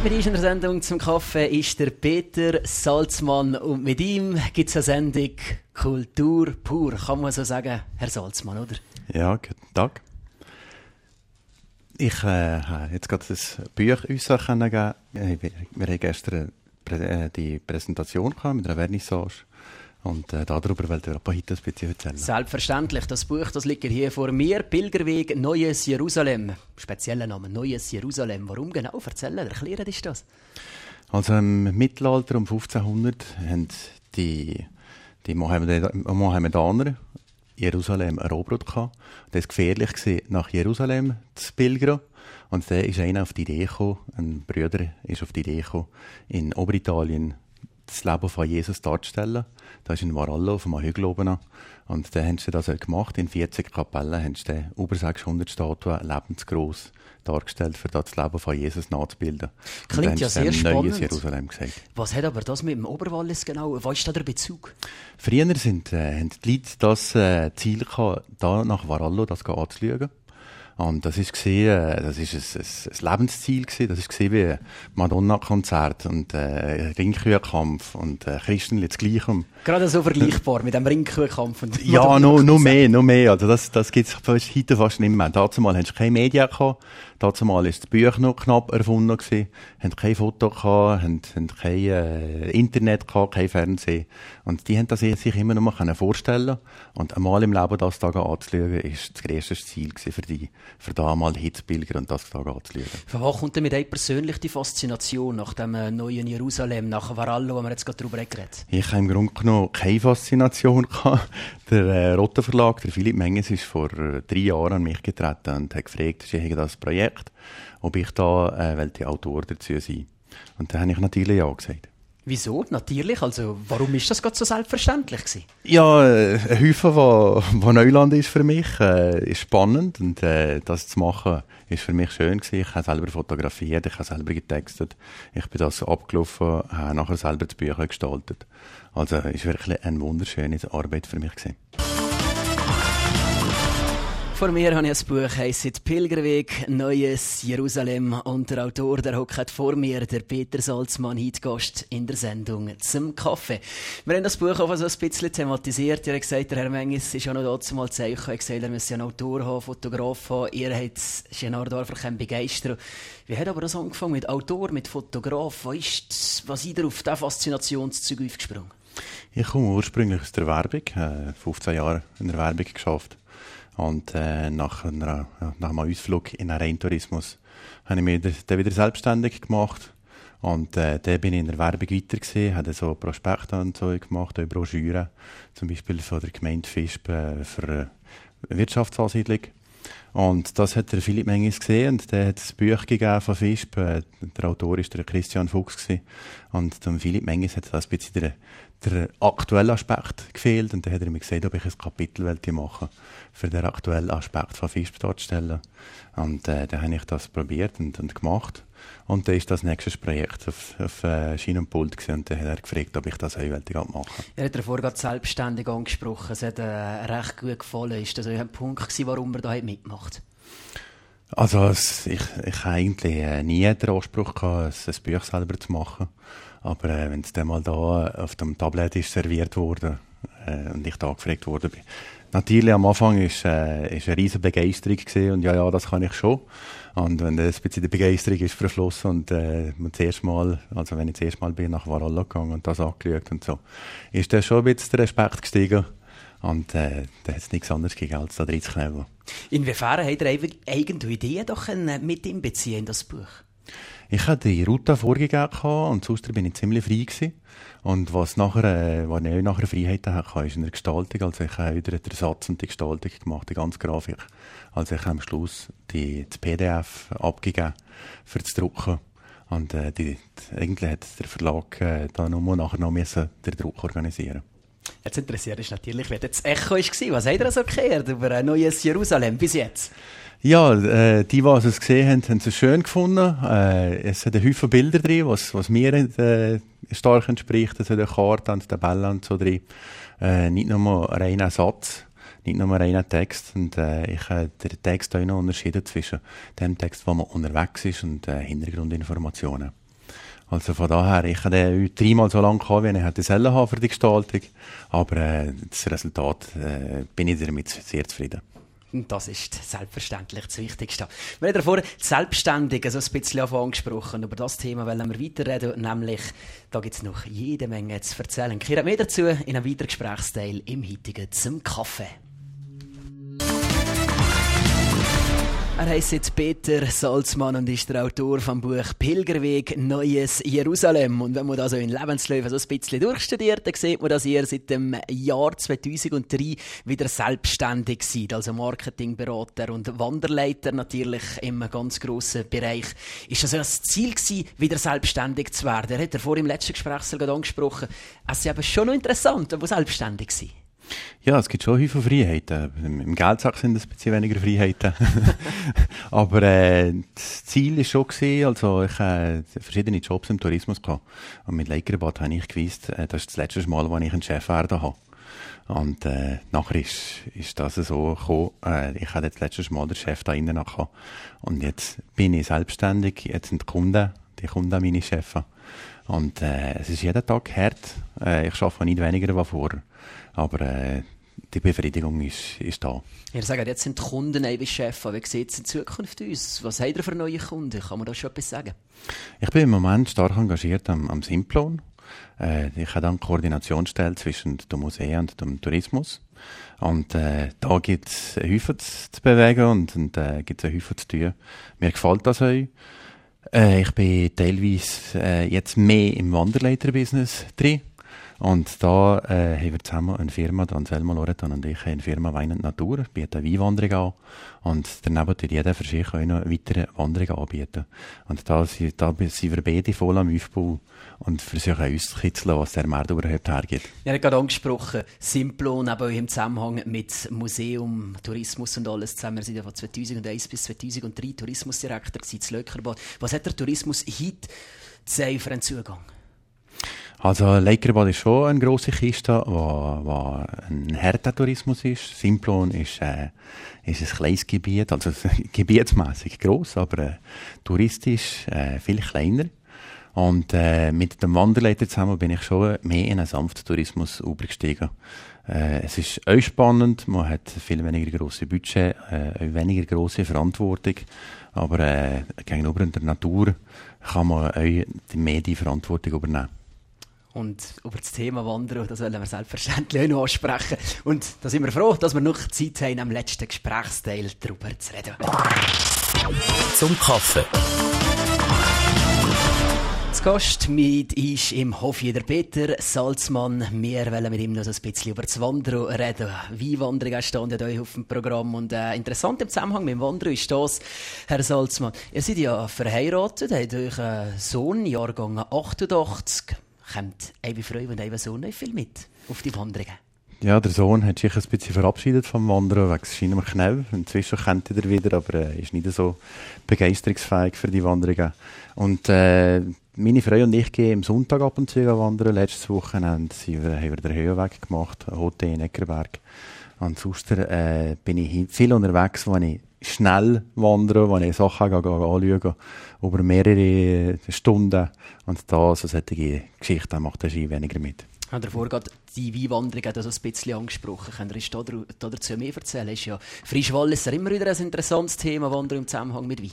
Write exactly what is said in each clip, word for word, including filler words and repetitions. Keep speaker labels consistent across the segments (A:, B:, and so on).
A: mit uns in der Sendung zum Kaffee ist der Peter Salzmann und mit ihm gibt es eine Sendung Kultur pur, kann man so sagen, Herr Salzmann, oder?
B: Ja, guten Tag. Ich äh, habe jetzt gerade das Buch uns kennengelernt. Wir, wir haben gestern Prä- die Präsentation gehabt mit einer Vernissage. Und äh, darüber wollte ich heute ein bisschen erzählen.
A: Selbstverständlich. Das Buch das liegt hier vor mir. Pilgerweg Neues Jerusalem. Spezieller Name, Neues Jerusalem. Warum genau? Erzählen, erklären ist das.
B: Also im Mittelalter um fünfzehnhundert haben die, die Mohammedaner Jerusalem erobert gehabt. Das war gefährlich, nach Jerusalem zu pilgern. Und dann ist einer auf die Idee gekommen, ein Bruder ist auf die Idee gekommen, in Oberitalien das Leben von Jesus darzustellen. Da ist in Varallo auf einem Hügel oben. Und dann haben sie das gemacht. In vierzig Kapellen haben sie über sechshundert Statuen lebensgross dargestellt, für das Leben von Jesus nachzubilden.
A: Klingt ja sehr spannend.
B: Neues Jerusalem gesagt.
A: Was hat aber das mit dem Oberwallis genau? Was ist da der Bezug?
B: Früher sind, äh, haben die Leute das äh, Ziel gehabt, da nach Varallo das anzuschauen. Und das ist gesehen, das ist ein, ein, ein Lebensziel gewesen. Das ist gesehen wie ein Madonna-Konzert und äh, Ringkühlkampf und äh, Christenli das Gleiche.
A: Gerade so vergleichbar mit dem Ringkühlkampf und
B: ja, noch, noch mehr, noch mehr. Also das, das gibt's heute fast nicht mehr. Dazu mal hast du keine Medien gehabt. Dazu mal ist das Buch noch knapp erfunden gewesen. Haben kein Foto gehabt, haben, haben kein äh, Internet gehabt, kein Fernsehen. Und die haben das sich immer noch mal vorstellen. Und einmal im Leben das da anzuschauen, ist das grösste Ziel gewesen für die. Für da mal hinzupilgern und das da anzuschauen.
A: Von wo kommt denn mit euch persönlich die Faszination nach dem äh, neuen Jerusalem, nach Varallo, wo wir jetzt gerade darüber geredet?
B: Ich habe im Grunde genommen keine Faszination gehabt. Der äh, Rotter Verlag, der Philipp Menges, ist vor äh, drei Jahren an mich getreten und hat gefragt, ich habe das Projekt, ob ich da äh, die Autor dazu sein. Und dann habe ich natürlich ja gesagt.
A: Wieso? Natürlich. Also, warum ist das gerade so selbstverständlich gewesen?
B: Ja, äh, ein Häufen, wo, wo Neuland ist für mich, äh, ist spannend. Und äh, das zu machen, ist für mich schön gewesen. Ich habe selber fotografiert, ich habe selber getextet. Ich bin das abgelaufen, habe nachher selber die Bücher gestaltet. Also, ist wirklich eine wunderschöne Arbeit für mich gewesen.
A: Vor mir habe ich ein Buch, heisst «Pilgerweg Neues Jerusalem» und der Autor, der hockt vor mir, der Peter Salzmann, heute Gast in der Sendung «Zum Kaffee». Wir haben das Buch auch so ein bisschen thematisiert. Ihr habt gesagt, der Herr Menges ist ja noch dazu mal Zeichen. Er hat gesagt, er müsse einen Autor haben, Fotograf haben. Ihr habt Genardorfer begeistert. Wie hat aber das angefangen mit Autor, mit Fotograf? Was ist, was seid ihr auf diesen Faszinationszug aufgesprungen?
B: Ich komme ursprünglich aus der Werbung, äh, fünfzehn Jahre in der Werbung geschafft. Und äh, nach, einer, nach einem Ausflug in einen Renntourismus habe ich mich dann wieder selbstständig gemacht. Und äh, dann bin ich in der Werbung weiter gewesen, habe so Prospekte und so gemacht, auch Broschüren, zum Beispiel von der Gemeinde Visp äh, für eine Wirtschaftsansiedlung. Und das hat der Philipp Menges gesehen und der hat ein Buch gegeben von Visp. Äh, der Autor war der Christian Fuchs gewesen. Und dem Philipp Menges hat das ein bisschen der, der aktuelle Aspekt gefehlt. Und dann hat er mir gesagt, ob ich ein Kapitel machen wollte, für den aktuellen Aspekt von Visp darzustellen. Und äh, dann habe ich das probiert und, und gemacht. Und dann ist das nächste Projekt auf, auf äh, Schien und Pult gewesen. Und dann hat er gefragt, ob ich das auch machen wollte.
A: Er hat vorhin gerade selbstständig angesprochen. Es hat äh, recht gut gefallen. Ist das ein Punkt gewesen, warum er da mitmacht?
B: Also es, ich, ich habe eigentlich äh, nie den Anspruch gehabt, ein, ein Buch selber zu machen. Aber äh, wenn es dann mal da auf dem Tablet ist serviert wurde äh, und ich da gefragt wurde, natürlich am Anfang ist, äh, ist eine riesige Begeisterung gewesen und ja, ja, das kann ich schon. Und wenn das ein bisschen die Begeisterung ist verflossen und äh, man das erste Mal, also wenn ich das erste Mal bin, nach Varallo gegangen und das angeschaut und so, ist dann schon ein bisschen der Respekt gestiegen. Und äh, da hat es nichts anderes gegeben, als da drin zu knallen.
A: Inwiefern hat er eigene Ideen doch mit einbeziehen in das Buch?
B: Ich hatte die Route vorgegeben und sonst bin ich ziemlich frei gewesen. Und was nachher, äh, was ich auch nachher Freiheit hatte, ist in der Gestaltung. Also ich habe wieder den Ersatz und die Gestaltung gemacht, die ganze Grafik. Also ich habe am Schluss die, das P D F abgegeben für das Drucken. Und äh, die, die, eigentlich hat der Verlag äh, da nur nachher noch müssen den Druck organisieren.
A: Jetzt interessiert uns natürlich, wie das Echo war. Was habt ihr also gehört über ein neues Jerusalem bis jetzt?
B: Ja, äh, die, die es gesehen haben, haben es schön gefunden. Äh, es hat ein Haufen Bilder drin, was, was mir äh, stark entspricht. Es hat eine Karte und Tabellen und so drin. Äh, nicht nur ein reiner Satz, nicht nur ein reiner Text. Und äh, ich habe den Text auch noch unterschieden zwischen dem Text, wo man unterwegs ist, und äh, Hintergrundinformationen. Also von daher, ich hatte dreimal so lange gehabt, wie ich hätte sollen haben für die Gestaltung. Aber äh, das Resultat äh, bin ich damit sehr zufrieden.
A: Und das ist selbstverständlich das Wichtigste. Wir haben davor Selbstständige so ein bisschen angesprochen. Über das Thema wollen wir weiterreden, nämlich da gibt es noch jede Menge zu erzählen. Kehrt mehr dazu in einem weiteren Gesprächsteil im heutigen «Zum Kaffee». Er heisst Peter Salzmann und ist der Autor vom Buch «Pilgerweg Neues Jerusalem». Und wenn man da so in Lebensläufen so ein bisschen durchstudiert, dann sieht man, dass ihr seit dem Jahr zweitausenddrei wieder selbstständig seid. Also Marketingberater und Wanderleiter natürlich im ganz grossen Bereich. Ist das so ein Ziel gewesen, wieder selbstständig zu werden? Er hat ja vorhin im letzten Gespräch sogar angesprochen. Es ist eben schon noch interessant, aber selbstständig sein.
B: Ja, es gibt schon viele Freiheiten. Im Geldsack sind es ein bisschen weniger Freiheiten. Aber äh, das Ziel war schon gewesen, also ich hatte äh, verschiedene Jobs im Tourismus gehabt. Und mit Leikerbad habe ich gewusst, äh, das ist das letzte Mal, wo ich einen Chef werden habe. Und äh, nachher ist, ist das so gekommen, äh, ich hatte das letzte Mal den Chef da innen gehabt. Und jetzt bin ich selbstständig, jetzt sind die Kunden, die Kunden meine Chefs. Und äh, es ist jeden Tag hart. Äh, ich arbeite nicht weniger als vorher. Aber äh, die Befriedigung ist, ist da.
A: Ihr sagt, jetzt sind die Kunden ein Chef. Wie sieht es in Zukunft aus? Was habt ihr für neue Kunden? Kann man da schon etwas sagen?
B: Ich bin im Moment stark engagiert am, am Simplon. Äh, ich habe dann Koordinationsstelle zwischen dem Museum und dem Tourismus. Und äh, da gibt es einen Haufen zu bewegen und, und äh, gibt es einen Haufen zu tun. Mir gefällt das auch. Äh, ich bin teilweise äh, jetzt mehr im Wanderleiter-Business drin. Und da äh, haben wir zusammen eine Firma, der Anselmo Loretan und ich, eine Firma Wein und Natur, bieten eine Weinwanderung an. Und daneben tut jeder für sich auch noch weitere Wanderungen anbieten. Und da, da sind wir beide voll am Aufbau und versuchen auszukitzeln, was der Markt überhaupt hergibt.
A: Ja, ich habe gerade angesprochen, Simplon, aber im Zusammenhang mit Museum, Tourismus und alles zusammen. Wir sind ja von zweitausendeins bis zweitausenddrei Tourismusdirektor in Leikerbad. Was hat der Tourismus heute zu sagen für einen Zugang?
B: Also Leikerbad ist schon eine grosse Kiste, wo, wo ein harter Tourismus ist. Simplon ist, äh, ist ein kleines Gebiet, also gebietsmässig gross, aber äh, touristisch äh, viel kleiner. Und äh, mit dem Wanderleiter zusammen bin ich schon mehr in einen sanften Tourismus übergestiegen. Äh, es ist auch spannend, man hat viel weniger grosse Budget, äh, weniger grosse Verantwortung, aber äh, gegenüber der Natur kann man auch mehr die Verantwortung übernehmen.
A: Und über das Thema Wandern, das wollen wir selbstverständlich auch noch ansprechen. Und da sind wir froh, dass wir noch Zeit haben, am letzten Gesprächsteil darüber zu reden.
C: Zum Kaffee.
A: Zu Gast mit ist im Hoffi der Peter Salzmann. Wir wollen mit ihm noch so ein bisschen über das Wandern reden. Weinwanderung steht euch auf dem Programm. Und äh, interessant im Zusammenhang mit dem Wandern ist das, Herr Salzmann. Ihr seid ja verheiratet, habt euch einen Sohn, Jahrgang achtundachtzig. Kommt eine Frau und ein Sohn nicht viel mit auf die Wanderungen?
B: Ja, der Sohn hat sich ein bisschen verabschiedet vom Wandern wegen seinem Knie. Inzwischen kennt er wieder, aber er ist nicht so begeisterungsfähig für die Wanderungen. Und äh, meine Frau und ich gehen am Sonntag ab und zu wandern. Letztes Wochenende haben wir, haben wir den Höhenweg gemacht, ein Hotel in Eckerberg. Und sonst äh, bin ich viel unterwegs, wo ich schnell wandere, wo ich Sachen anschaue, über mehrere Stunden. Und da so solche Geschichten macht der Ski weniger mit.
A: Ich habe davor gerade die Weinwanderung so ein bisschen angesprochen. Könnt ihr uns dazu mehr erzählen? Ist ja Frischwalliser immer wieder ein interessantes Thema, Wandern im Zusammenhang mit Wein.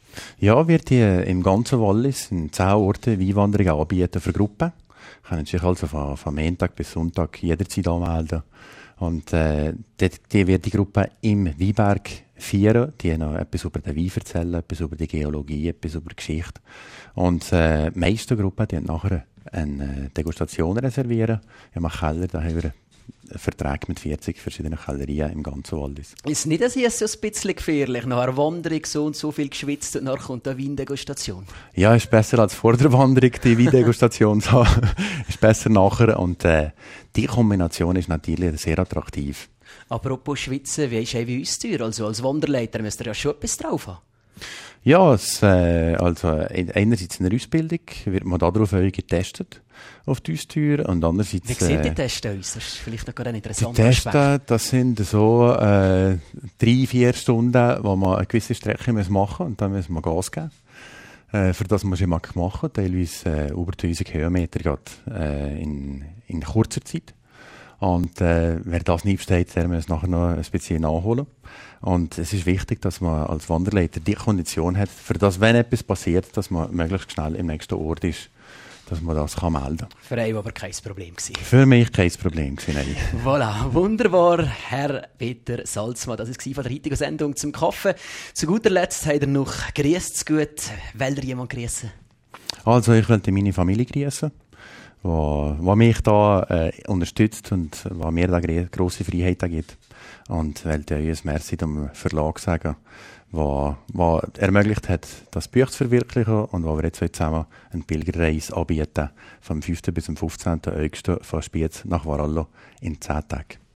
A: Ja,
B: wird hier im ganzen Wallis in zehn Orten Weinwanderungen anbieten für Gruppen. Können sich also von, von Montag bis Sonntag jederzeit anmelden. Und äh, die, die wird die Gruppe im Weinberg feiern, die noch etwas über den Wein erzählen, etwas über die Geologie, etwas über die Geschichte. Und äh, die meisten Gruppen die nachher eine Degustation reservieren. Im Keller, da haben wir einen Vertrag mit vierzig verschiedenen Kellerien im ganzen Wallis.
A: Ist nicht das hier so ein bisschen gefährlich? Nach einer Wanderung so und so viel geschwitzt und nachher kommt eine Weindegustation?
B: Ja, ist besser als vor der Wanderung die Weindegustation zu haben. Ist besser nachher und äh, die Kombination ist natürlich sehr attraktiv.
A: Apropos Schwitzen, wie ist wie uns teuer? Also als Wanderleiter müsst ihr ja schon etwas drauf haben.
B: Ja, es, äh, also einerseits in der Ausbildung wird man darauf getestet, auf die Austeuer, und andererseits...
A: Wie sieht die Tests aus? Das ist vielleicht noch gerade ein interessanter
B: Die Tests, Aspekt. Das sind so äh, drei, vier Stunden, wo man eine gewisse Strecke machen muss und dann müssen wir Gas geben. Äh, für das musst du immer machen, teilweise äh, über tausend Höhenmeter geht, äh, in, in kurzer Zeit. Und äh, wer das nicht versteht, der muss nachher noch ein bisschen nachholen. Und es ist wichtig, dass man als Wanderleiter die Kondition hat, für das, wenn etwas passiert, dass man möglichst schnell im nächsten Ort ist, dass man das kann melden kann.
A: Für einen aber kein Problem gewesen.
B: Für mich kein Problem gewesen, nein.
A: Voilà, wunderbar, Herr Peter Salzmann. Das war von der heutigen Sendung zum Kaffee. Zu guter Letzt hat er noch grüßt gut. Will er jemand grüßen?
B: Also ich wollte meine Familie grüßen, die mich da äh, unterstützt und was mir da grosse Freiheit gibt. Und wollte euch ein Merci dem Verlag sagen, der ermöglicht hat, das Buch zu verwirklichen und wo wir jetzt zusammen eine Pilgerreise anbieten, vom fünften bis zum fünfzehnten August von Spiez nach Varallo in zehn Tagen.